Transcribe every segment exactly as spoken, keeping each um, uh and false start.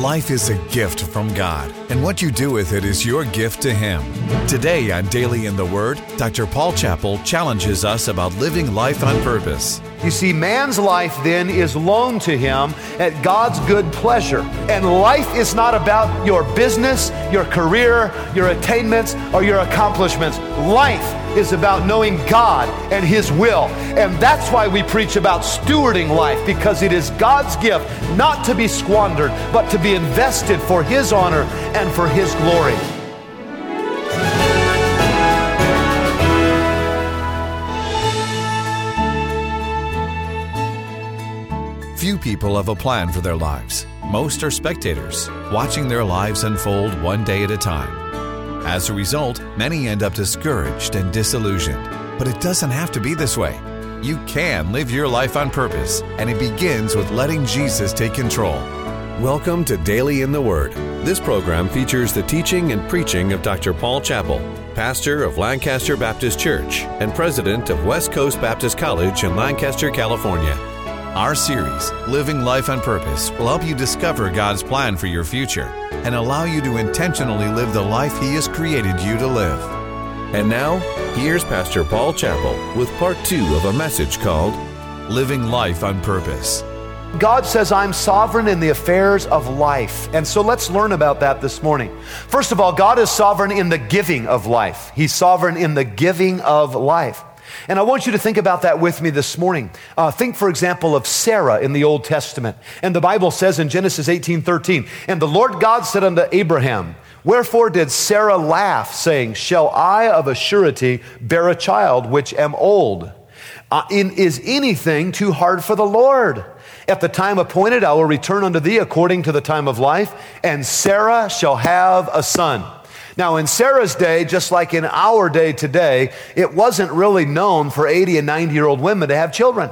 Life is a gift from God, and what you do with it is your gift to Him. Today on Daily in the Word, Doctor Paul Chappell challenges us about living life on purpose. You see, man's life then is loaned to him at God's good pleasure. And life is not about your business, your career, your attainments, or your accomplishments. Life is about knowing God and His will. And that's why we preach about stewarding life, because it is God's gift not to be squandered, but to be invested for His honor and for His glory. Few people have a plan for their lives. Most are spectators, watching their lives unfold one day at a time. As a result, many end up discouraged and disillusioned. But it doesn't have to be this way. You can live your life on purpose, and it begins with letting Jesus take control. Welcome to Daily in the Word. This program features the teaching and preaching of Doctor Paul Chappell, pastor of Lancaster Baptist Church and president of West Coast Baptist College in Lancaster, California. Our series, Living Life on Purpose, will help you discover God's plan for your future and allow you to intentionally live the life He has created you to live. And now, here's Pastor Paul Chappell with part two of a message called Living Life on Purpose. God says, I'm sovereign in the affairs of life. And so let's learn about that this morning. First of all, God is sovereign in the giving of life. He's sovereign in the giving of life. And I want you to think about that with me this morning. Uh, think, for example, of Sarah in the Old Testament. And the Bible says in Genesis eighteen thirteen, and the Lord God said unto Abraham, wherefore did Sarah laugh, saying, shall I of a surety bear a child which am old? Uh, in, is anything too hard for the Lord? At the time appointed, I will return unto thee according to the time of life, and Sarah shall have a son. Now, in Sarah's day, just like in our day today, it wasn't really known for eighty and ninety-year-old women to have children.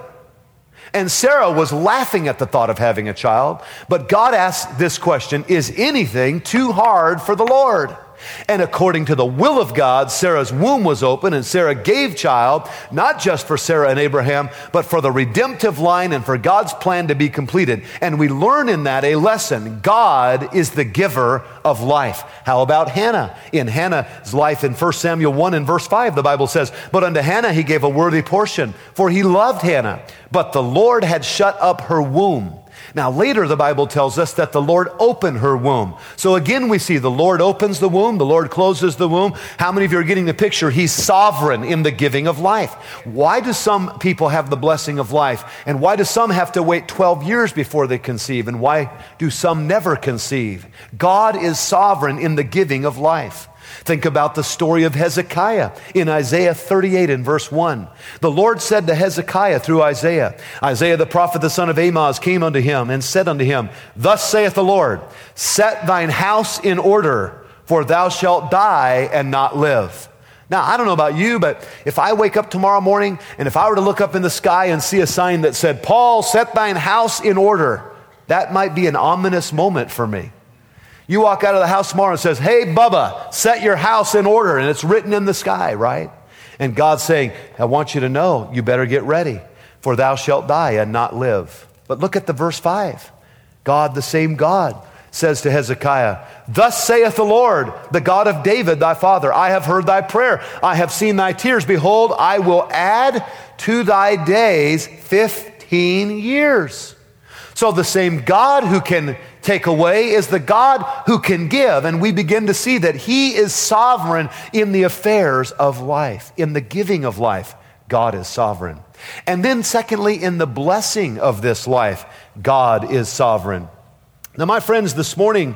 And Sarah was laughing at the thought of having a child, but God asked this question, is anything too hard for the Lord? And according to the will of God, Sarah's womb was open, and Sarah gave child, not just for Sarah and Abraham, but for the redemptive line and for God's plan to be completed. And we learn in that a lesson. God is the giver of life. How about Hannah? In Hannah's life in First Samuel one and verse five, the Bible says, but unto Hannah he gave a worthy portion, for he loved Hannah, but the Lord had shut up her womb. Now later the Bible tells us that the Lord opened her womb. So again we see the Lord opens the womb, the Lord closes the womb. How many of you are getting the picture? He's sovereign in the giving of life. Why do some people have the blessing of life? And why do some have to wait twelve years before they conceive? And why do some never conceive? God is sovereign in the giving of life. Think about the story of Hezekiah in Isaiah thirty-eight and verse one. The Lord said to Hezekiah through Isaiah, Isaiah the prophet, the son of Amoz, came unto him and said unto him, thus saith the Lord, set thine house in order, for thou shalt die and not live. Now, I don't know about you, but if I wake up tomorrow morning and if I were to look up in the sky and see a sign that said, Paul, set thine house in order, that might be an ominous moment for me. You walk out of the house tomorrow and says, hey, Bubba, set your house in order. And it's written in the sky, right? And God's saying, I want you to know, you better get ready, for thou shalt die and not live. But look at the verse five. God, the same God, says to Hezekiah, thus saith the Lord, the God of David, thy father, I have heard thy prayer. I have seen thy tears. Behold, I will add to thy days fifteen years. So the same God who can take away is the God who can give. And we begin to see that He is sovereign in the affairs of life, in the giving of life. God is sovereign. And then secondly, in the blessing of this life, God is sovereign. Now, my friends, this morning,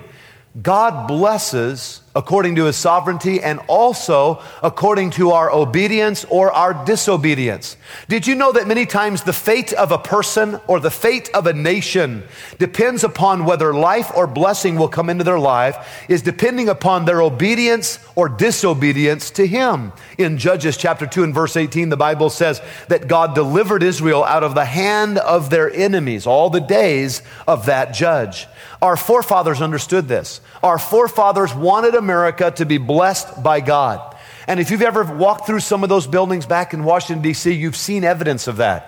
God blesses according to His sovereignty and also according to our obedience or our disobedience. Did you know that many times the fate of a person or the fate of a nation depends upon whether life or blessing will come into their life, is depending upon their obedience or disobedience to Him. In Judges chapter two and verse eighteen, the Bible says that God delivered Israel out of the hand of their enemies all the days of that judge. Our forefathers understood this. Our forefathers wanted America to be blessed by God. And if you've ever walked through some of those buildings back in Washington, D C, you've seen evidence of that.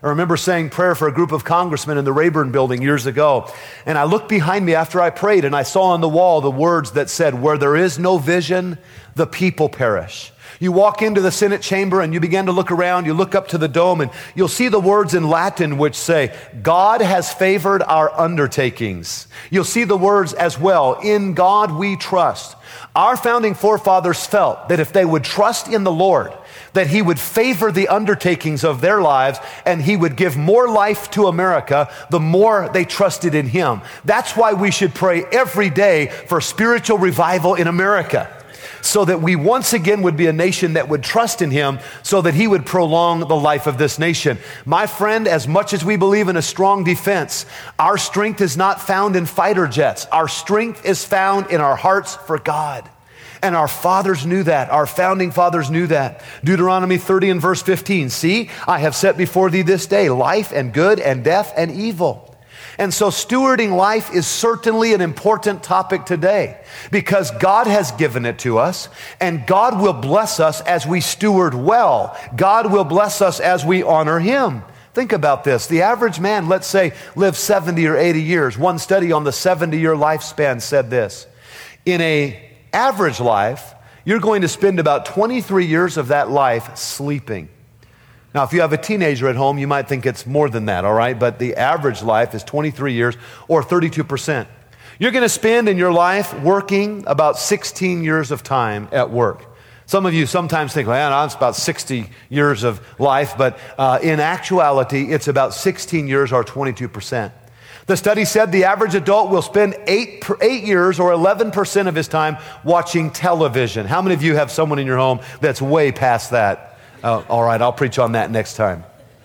I remember saying prayer for a group of congressmen in the Rayburn building years ago. And I looked behind me after I prayed and I saw on the wall the words that said, "Where there is no vision, the people perish." You walk into the Senate chamber and you begin to look around, you look up to the dome and you'll see the words in Latin which say, "God has favored our undertakings." You'll see the words as well, "In God we trust." Our founding forefathers felt that if they would trust in the Lord, that He would favor the undertakings of their lives and He would give more life to America the more they trusted in Him. That's why we should pray every day for spiritual revival in America, so that we once again would be a nation that would trust in Him, so that He would prolong the life of this nation. My friend, as much as we believe in a strong defense, our strength is not found in fighter jets. Our strength is found in our hearts for God. And our fathers knew that. Our founding fathers knew that. Deuteronomy thirty and verse fifteen, "See, I have set before thee this day life and good and death and evil." And so stewarding life is certainly an important topic today, because God has given it to us, and God will bless us as we steward well. God will bless us as we honor Him. Think about this. The average man, let's say, lives seventy or eighty years. One study on the seventy-year lifespan said this: in a average life, you're going to spend about twenty-three years of that life sleeping. Now, if you have a teenager at home, you might think it's more than that, all right? But the average life is twenty-three years, or thirty-two percent. You're going to spend in your life working about sixteen years of time at work. Some of you sometimes think, well, it's about sixty years of life, but uh, in actuality, it's about sixteen years or twenty-two percent. The study said the average adult will spend eight, eight years or eleven percent of his time watching television. How many of you have someone in your home that's way past that? Uh, all right, I'll preach on that next time.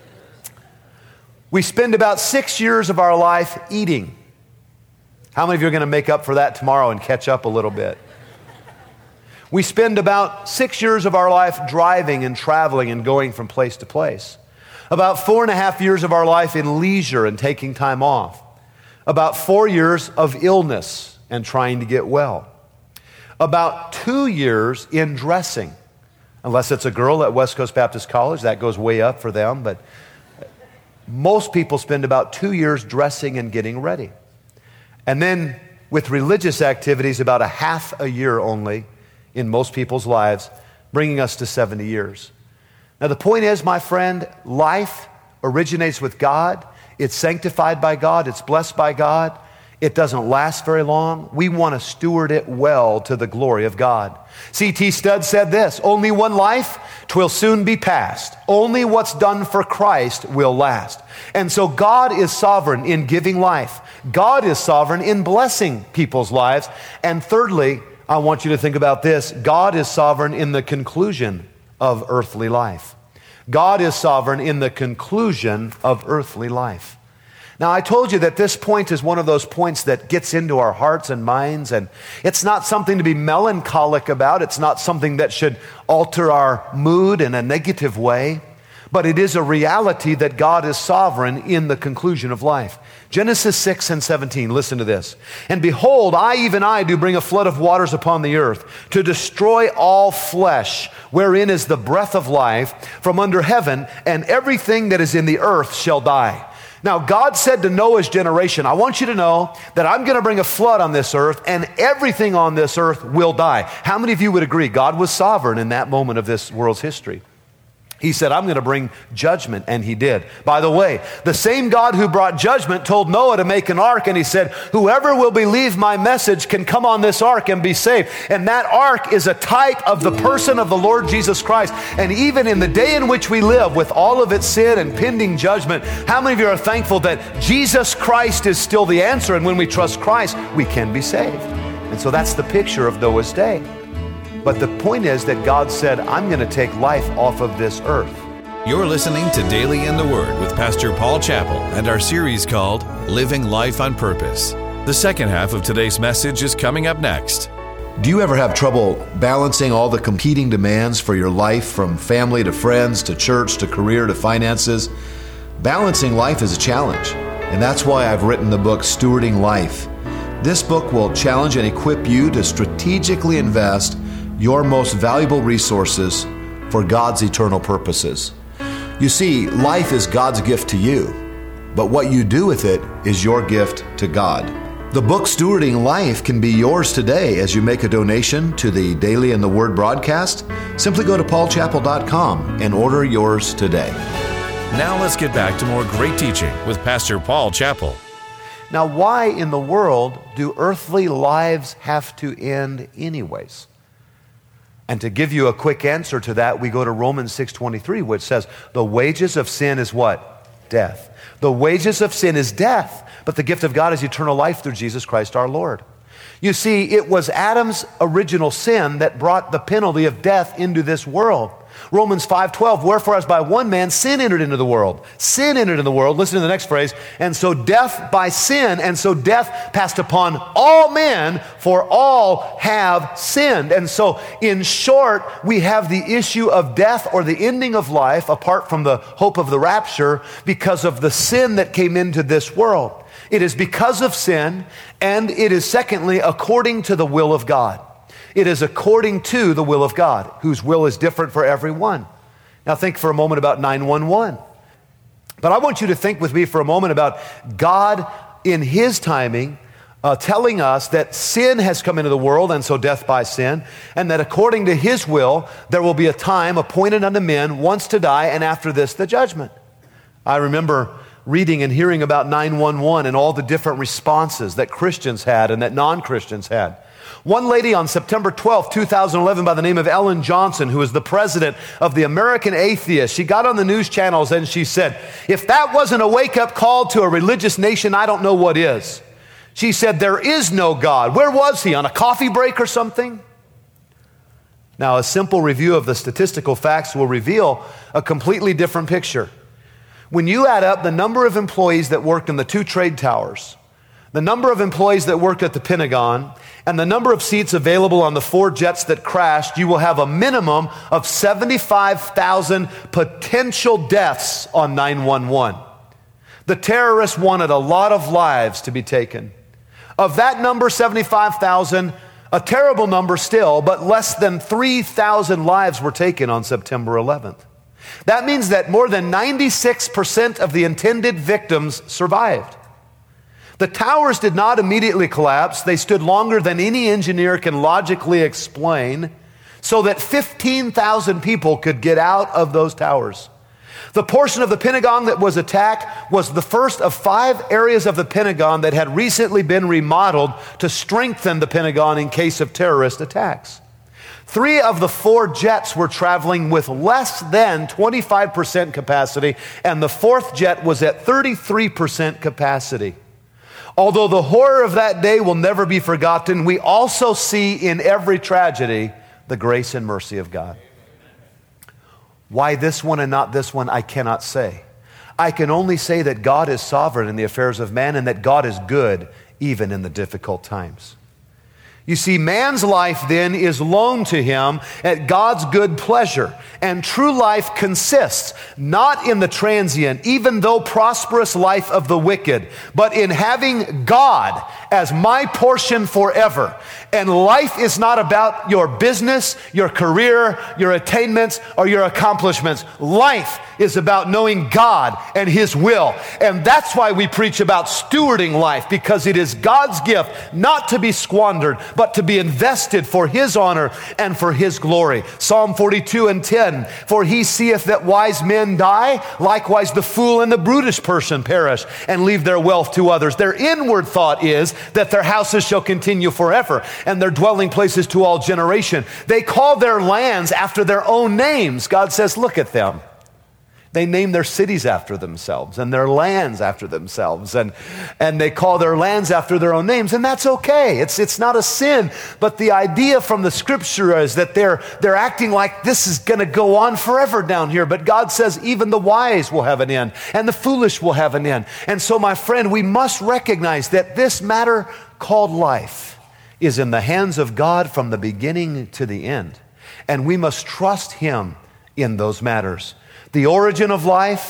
We spend about six years of our life eating. How many of you are going to make up for that tomorrow and catch up a little bit? We spend about six years of our life driving and traveling and going from place to place. About four and a half years of our life in leisure and taking time off. About four years of illness and trying to get well. About two years in dressing. Unless it's a girl at West Coast Baptist College, that goes way up for them. But most people spend about two years dressing and getting ready. And then with religious activities, about a half a year only in most people's lives, bringing us to seventy years. Now the point is, my friend, life originates with God. It's sanctified by God. It's blessed by God. It doesn't last very long. We want to steward it well to the glory of God. C T Studd said this: "Only one life, 'twill soon be past. Only what's done for Christ will last." And so God is sovereign in giving life. God is sovereign in blessing people's lives. And thirdly, I want you to think about this: God is sovereign in the conclusion of earthly life. God is sovereign in the conclusion of earthly life. Now, I told you that this point is one of those points that gets into our hearts and minds, and it's not something to be melancholic about. It's not something that should alter our mood in a negative way, but it is a reality that God is sovereign in the conclusion of life. Genesis six and seventeen, listen to this. "And behold, I, even I, do bring a flood of waters upon the earth, to destroy all flesh, wherein is the breath of life, from under heaven, and everything that is in the earth shall die." Now, God said to Noah's generation, I want you to know that I'm going to bring a flood on this earth, and everything on this earth will die. How many of you would agree God was sovereign in that moment of this world's history? He said, I'm going to bring judgment, and He did. By the way, the same God who brought judgment told Noah to make an ark, and He said, whoever will believe my message can come on this ark and be saved. And that ark is a type of the person of the Lord Jesus Christ. And even in the day in which we live, with all of its sin and pending judgment, how many of you are thankful that Jesus Christ is still the answer, and when we trust Christ, we can be saved? And so that's the picture of Noah's day. But the point is that God said, I'm going to take life off of this earth. You're listening to Daily in the Word with Pastor Paul Chappell and our series called Living Life on Purpose. The second half of today's message is coming up next. Do you ever have trouble balancing all the competing demands for your life, from family to friends to church to career to finances? Balancing life is a challenge, and that's why I've written the book Stewarding Life. This book will challenge and equip you to strategically invest your most valuable resources for God's eternal purposes. You see, life is God's gift to you, but what you do with it is your gift to God. The book Stewarding Life can be yours today as you make a donation to the Daily in the Word broadcast. Simply go to paul chappell dot com and order yours today. Now let's get back to more great teaching with Pastor Paul Chappell. Now, why in the world do earthly lives have to end anyways? And to give you a quick answer to that, we go to Romans six twenty-three, which says, the wages of sin is what? Death. The wages of sin is death, but the gift of God is eternal life through Jesus Christ our Lord. You see, it was Adam's original sin that brought the penalty of death into this world. Romans five twelve, wherefore as by one man sin entered into the world. Sin entered into the world. Listen to the next phrase. And so death by sin, and so death passed upon all men, for all have sinned. And so in short, we have the issue of death or the ending of life apart from the hope of the rapture because of the sin that came into this world. It is because of sin, and it is secondly according to the will of God. It is according to the will of God, whose will is different for everyone. Now think for a moment about nine one one. But I want you to think with me for a moment about God in His timing uh, telling us that sin has come into the world, and so death by sin, and that according to His will, there will be a time appointed unto men once to die, and after this the judgment. I remember reading and hearing about nine one one and all the different responses that Christians had and that non-Christians had. One lady on September twelfth, two thousand eleven, by the name of Ellen Johnson, who is the president of the American Atheists, she got on the news channels and she said, if that wasn't a wake-up call to a religious nation, I don't know what is. She said, there is no God. Where was He? On a coffee break or something? Now, a simple review of the statistical facts will reveal a completely different picture. When you add up the number of employees that worked in the two trade towers, the number of employees that worked at the Pentagon, and the number of seats available on the four jets that crashed, you will have a minimum of seventy-five thousand potential deaths on nine one one. The terrorists wanted a lot of lives to be taken. Of that number, seventy-five thousand, a terrible number still, but less than three thousand lives were taken on September eleventh. That means that more than ninety-six percent of the intended victims survived. The towers did not immediately collapse. They stood longer than any engineer can logically explain, so that fifteen thousand people could get out of those towers. The portion of the Pentagon that was attacked was the first of five areas of the Pentagon that had recently been remodeled to strengthen the Pentagon in case of terrorist attacks. Three of the four jets were traveling with less than twenty-five percent capacity, and the fourth jet was at thirty-three percent capacity. Although the horror of that day will never be forgotten, we also see in every tragedy the grace and mercy of God. Why this one and not this one, I cannot say. I can only say that God is sovereign in the affairs of man and that God is good even in the difficult times. You see, man's life then is loaned to him at God's good pleasure. And true life consists not in the transient, even though prosperous life of the wicked, but in having God as my portion forever. And life is not about your business, your career, your attainments, or your accomplishments. Life is about knowing God and His will. And that's why we preach about stewarding life, because it is God's gift not to be squandered, but to be invested for His honor and for His glory. Psalm forty-two and ten, for He seeth that wise men die, likewise the fool and the brutish person perish, and leave their wealth to others. Their inward thought is that their houses shall continue forever, and their dwelling places to all generation. They call their lands after their own names. God says, look at them. They name their cities after themselves and their lands after themselves, and, and they call their lands after their own names, and that's okay. It's, it's not a sin, but the idea from the scripture is that they're, they're acting like this is going to go on forever down here, but God says even the wise will have an end, and the foolish will have an end. And so, my friend, we must recognize that this matter called life is in the hands of God from the beginning to the end, and we must trust Him in those matters. The origin of life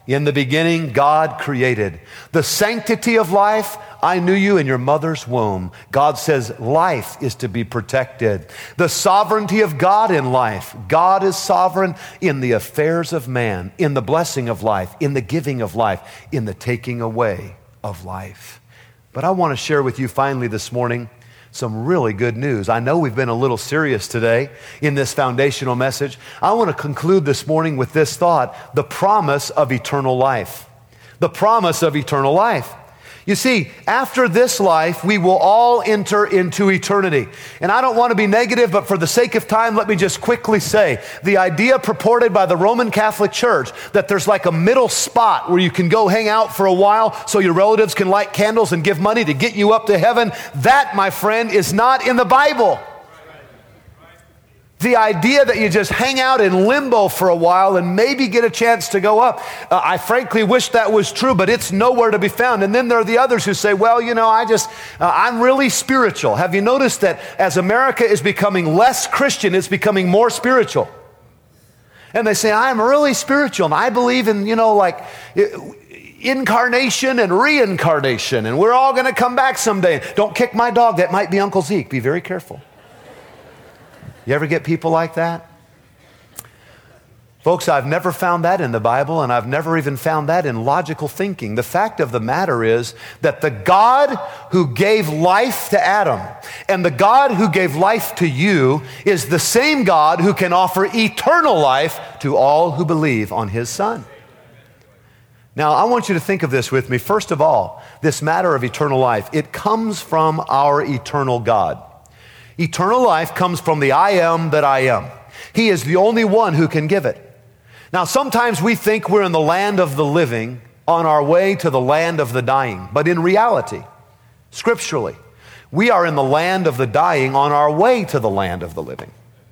In the beginning, God created. The sanctity of life, I knew you in your mother's womb. God says life is to be protected. The sovereignty of God in life. God is sovereign in the affairs of man, in the blessing of life, in the giving of life, in the taking away of life. But I want to share with you finally this morning some really good news. I know we've been a little serious today in this foundational message. I want to conclude this morning with this thought, the promise of eternal life. The promise of eternal life. You see, after this life, we will all enter into eternity. And I don't want to be negative, but for the sake of time, let me just quickly say, the idea purported by the Roman Catholic Church that there's like a middle spot where you can go hang out for a while so your relatives can light candles and give money to get you up to heaven, that, my friend, is not in the Bible. The idea that you just hang out in limbo for a while and maybe get a chance to go up. Uh, I frankly wish that was true, but it's nowhere to be found. And then there are the others who say, well, you know, I just, uh, I'm really spiritual. Have you noticed that as America is becoming less Christian, it's becoming more spiritual? And they say, I'm really spiritual and I believe in, you know, like incarnation and reincarnation and we're all going to come back someday. Don't kick my dog. That might be Uncle Zeke. Be very careful. You ever get people like that? Folks, I've never found that in the Bible, and I've never even found that in logical thinking. The fact of the matter is that the God who gave life to Adam and the God who gave life to you is the same God who can offer eternal life to all who believe on His Son. Now, I want you to think of this with me. First of all, this matter of eternal life, it comes from our eternal God. Eternal life comes from the I am that I am. He is the only one who can give it. Now, sometimes we think we're in the land of the living on our way to the land of the dying. But in reality, scripturally, we are in the land of the dying on our way to the land of the living.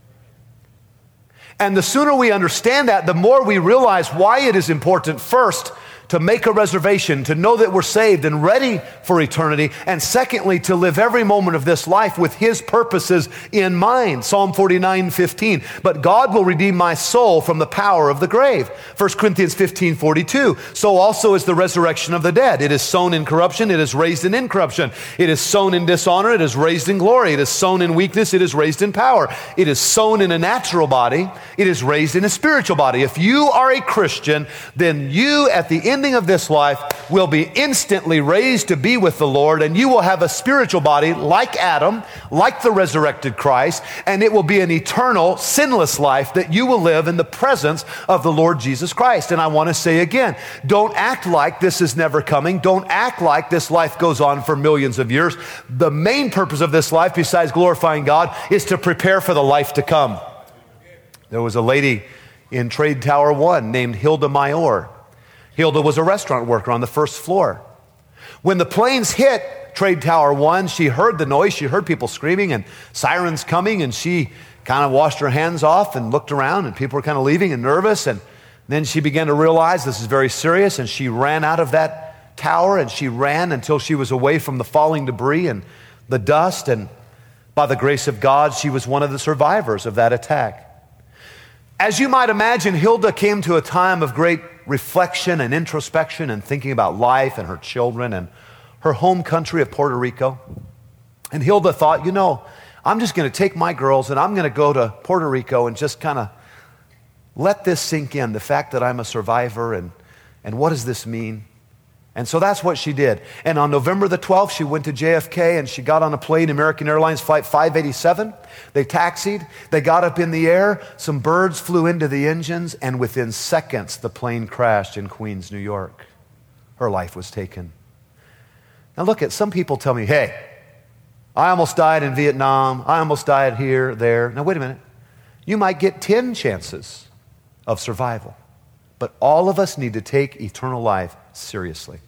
And the sooner we understand that, the more we realize why it is important, first, to make a reservation, to know that we're saved and ready for eternity, and secondly, to live every moment of this life with His purposes in mind. Psalm forty-nine fifteen, but God will redeem my soul from the power of the grave. First Corinthians fifteen forty-two, so also is the resurrection of the dead. It is sown in corruption, it is raised in incorruption. It is sown in dishonor, it is raised in glory. It is sown in weakness, it is raised in power. It is sown in a natural body, it is raised in a spiritual body. If you are a Christian, then you at the ending of this life will be instantly raised to be with the Lord, and you will have a spiritual body like Adam, like the resurrected Christ, and it will be an eternal, sinless life that you will live in the presence of the Lord Jesus Christ. And I want to say again, don't act like this is never coming. Don't act like this life goes on for millions of years. The main purpose of this life, besides glorifying God, is to prepare for the life to come. There was a lady in Trade Tower One named Hilda Mayor. Hilda was a restaurant worker on the first floor. When the planes hit Trade Tower One, she heard the noise, she heard people screaming and sirens coming, and she kind of washed her hands off and looked around, and people were kind of leaving and nervous, and then she began to realize this is very serious, and she ran out of that tower, and she ran until she was away from the falling debris and the dust, and by the grace of God, she was one of the survivors of that attack. As you might imagine, Hilda came to a time of great reflection and introspection and thinking about life and her children and her home country of Puerto Rico. And Hilda thought, you know, I'm just going to take my girls and I'm going to go to Puerto Rico and just kind of let this sink in, the fact that I'm a survivor and, and what does this mean? And so that's what she did. And on November the twelfth, she went to J F K and she got on a plane, American Airlines Flight five eighty-seven. They taxied, they got up in the air, some birds flew into the engines, and within seconds, the plane crashed in Queens, New York. Her life was taken. Now look at, some people tell me, hey, I almost died in Vietnam, I almost died here, there. Now wait a minute. You might get ten chances of survival, but all of us need to take eternal life seriously.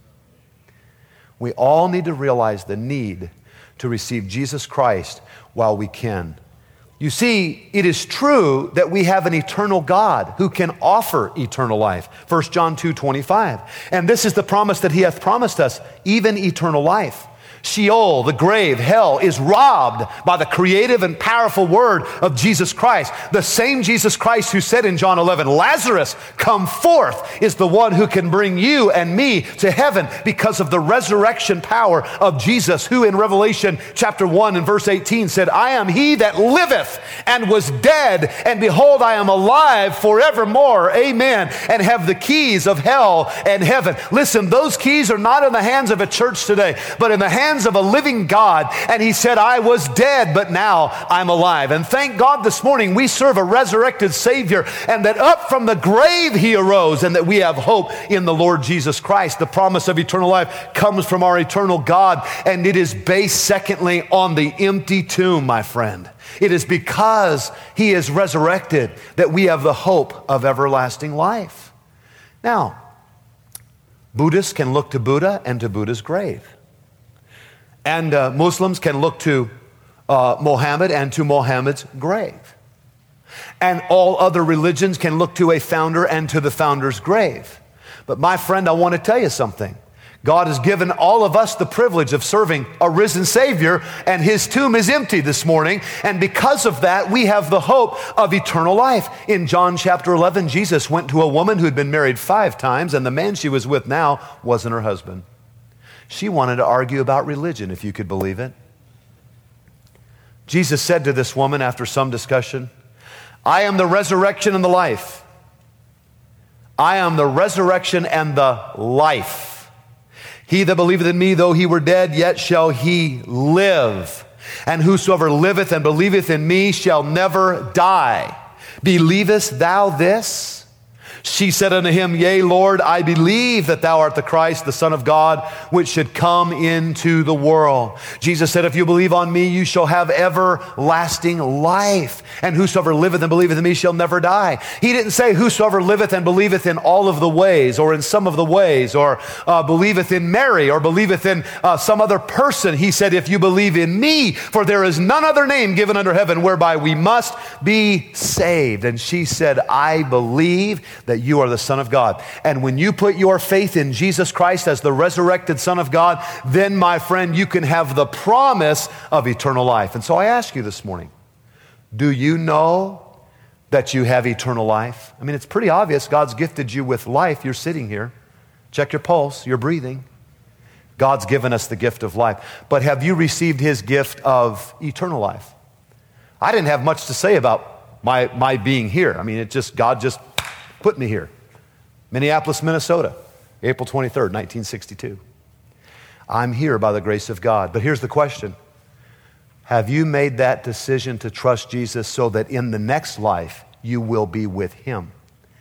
We all need to realize the need to receive Jesus Christ while we can. You see, it is true that we have an eternal God who can offer eternal life. First John two twenty-five. And this is the promise that He hath promised us, even eternal life. Sheol, the grave, hell, is robbed by the creative and powerful word of Jesus Christ. The same Jesus Christ who said in John eleven, Lazarus, come forth, is the one who can bring you and me to heaven because of the resurrection power of Jesus, who in Revelation chapter one and verse eighteen said, I am he that liveth and was dead, and behold, I am alive forevermore. Amen. And have the keys of hell and heaven. Listen, those keys are not in the hands of a church today, but in the hands of a living God. And he said, I was dead, but now I'm alive. And thank God this morning we serve a resurrected Savior, and that up from the grave he arose, and that we have hope in the Lord Jesus Christ. The promise of eternal life comes from our eternal God, and it is based, secondly, on the empty tomb, my friend. It is because he is resurrected that we have the hope of everlasting life. Now, Buddhists can look to Buddha and to Buddha's grave. And uh, Muslims can look to uh, Mohammed and to Mohammed's grave. And all other religions can look to a founder and to the founder's grave. But my friend, I want to tell you something. God has given all of us the privilege of serving a risen Savior, and his tomb is empty this morning. And because of that, we have the hope of eternal life. In John chapter eleven, Jesus went to a woman who had been married five times, and the man she was with now wasn't her husband. She wanted to argue about religion, if you could believe it. Jesus said to this woman after some discussion, I am the resurrection and the life. I am the resurrection and the life. He that believeth in me, though he were dead, yet shall he live. And whosoever liveth and believeth in me shall never die. Believest thou this? She said unto him, Yea, Lord, I believe that thou art the Christ, the Son of God, which should come into the world. Jesus said, If you believe on me, you shall have everlasting life. And whosoever liveth and believeth in me shall never die. He didn't say whosoever liveth and believeth in all of the ways, or in some of the ways, or uh, believeth in Mary, or believeth in uh, some other person. He said, if you believe in me, for there is none other name given under heaven whereby we must be saved. And she said, I believe that you are the Son of God. And when you put your faith in Jesus Christ as the resurrected Son of God, then, my friend, you can have the promise of eternal life. And so I ask you this morning, do you know that you have eternal life? I mean, it's pretty obvious. God's gifted you with life. You're sitting here. Check your pulse. You're breathing. God's given us the gift of life. But have you received his gift of eternal life? I didn't have much to say about my, my being here. I mean, it just, God just put me here. Minneapolis, Minnesota, April twenty-third, nineteen sixty-two. I'm here by the grace of God. But here's the question. Have you made that decision to trust Jesus so that in the next life you will be with him?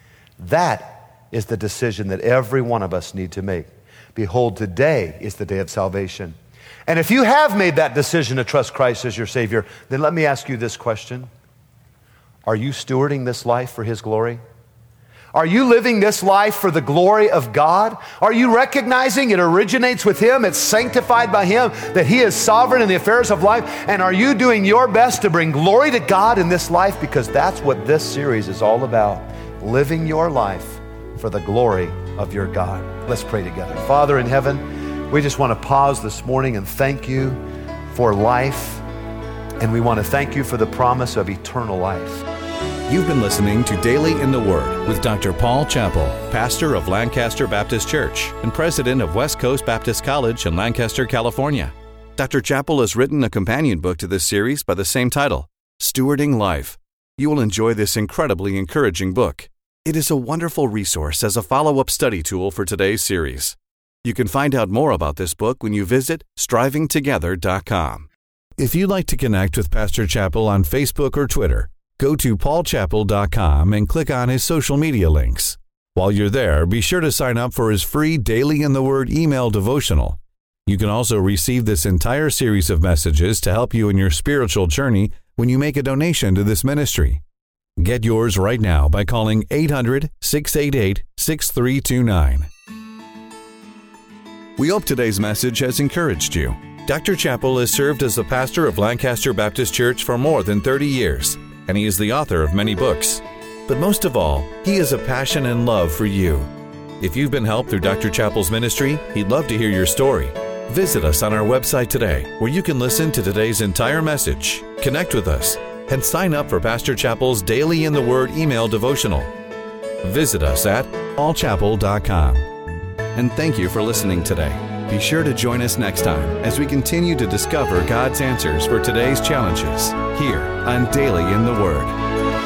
That is the decision that every one of us need to make. Behold, today is the day of salvation. And if you have made that decision to trust Christ as your Savior, then let me ask you this question. Are you stewarding this life for his glory? Are you living this life for the glory of God? Are you recognizing it originates with him, it's sanctified by him, that he is sovereign in the affairs of life? And are you doing your best to bring glory to God in this life? Because that's what this series is all about, living your life for the glory of your God. Let's pray together. Father in heaven, we just want to pause this morning and thank you for life. And we want to thank you for the promise of eternal life. You've been listening to Daily in the Word with Doctor Paul Chappell, pastor of Lancaster Baptist Church and president of West Coast Baptist College in Lancaster, California. Doctor Chappell has written a companion book to this series by the same title, Stewarding Life. You will enjoy this incredibly encouraging book. It is a wonderful resource as a follow-up study tool for today's series. You can find out more about this book when you visit striving together dot com. If you'd like to connect with Pastor Chappell on Facebook or Twitter, go to paul chappell dot com and click on his social media links. While you're there, be sure to sign up for his free Daily in the Word email devotional. You can also receive this entire series of messages to help you in your spiritual journey when you make a donation to this ministry. Get yours right now by calling eight hundred, six eight eight, six three two nine. We hope today's message has encouraged you. Doctor Chappell has served as the pastor of Lancaster Baptist Church for more than thirty years. And he is the author of many books. But most of all, he has a passion and love for you. If you've been helped through Doctor Chappell's ministry, he'd love to hear your story. Visit us on our website today, where you can listen to today's entire message, connect with us, and sign up for Pastor Chappell's Daily in the Word email devotional. Visit us at all chapel dot com. And thank you for listening today. Be sure to join us next time as we continue to discover God's answers for today's challenges here on Daily in the Word.